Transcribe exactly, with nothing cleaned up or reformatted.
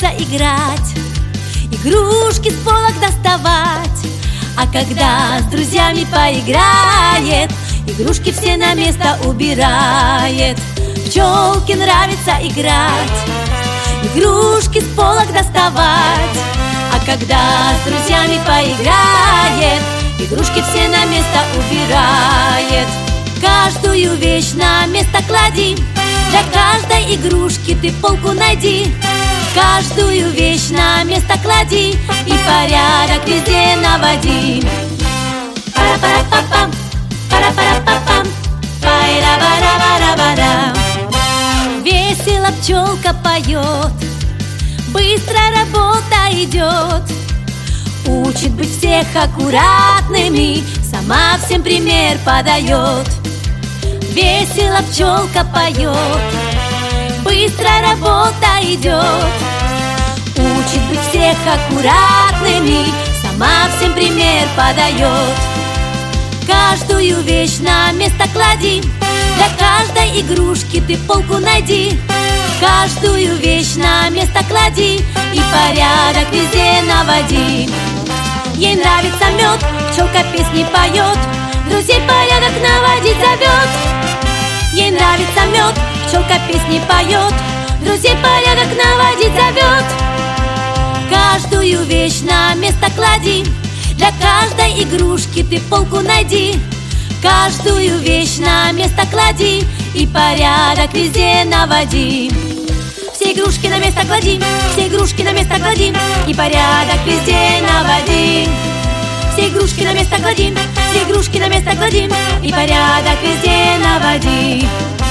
нравится играть, игрушки с полок доставать. А когда с друзьями поиграет, игрушки все на место убирает. Пчелке нравится играть, игрушки с полок доставать. А когда с друзьями поиграет, игрушки все на место убирает. Каждую вещь на место клади, для каждой игрушки ты полку найди. Каждую вещь на место клади и порядок везде наводи. Пара-пара-па-пам, пара-пара-па-пам, пара-пара-пара-пара. Весело пчелка поет, быстро работа идет. Учит быть всех аккуратными, сама всем пример подает. Весело пчелка поет, быстро работа идет. Учит быть всех аккуратными, сама всем пример подает. Каждую вещь на место клади, для каждой игрушки ты полку найди. Каждую вещь на место клади и порядок везде наводи. Ей нравится мед, пчелка песни поет, друзей порядок наводить зовет. Ей нравится мед, пчелка песни поет, друзей порядок наводить зовет. Каждую вещь на место клади, для каждой игрушки ты полку найди. Каждую вещь на место клади и порядок везде наводи. Все игрушки на место клади, все игрушки на место клади и порядок везде наводи. Все игрушки на место клади, все игрушки на место клади и порядок везде наводи.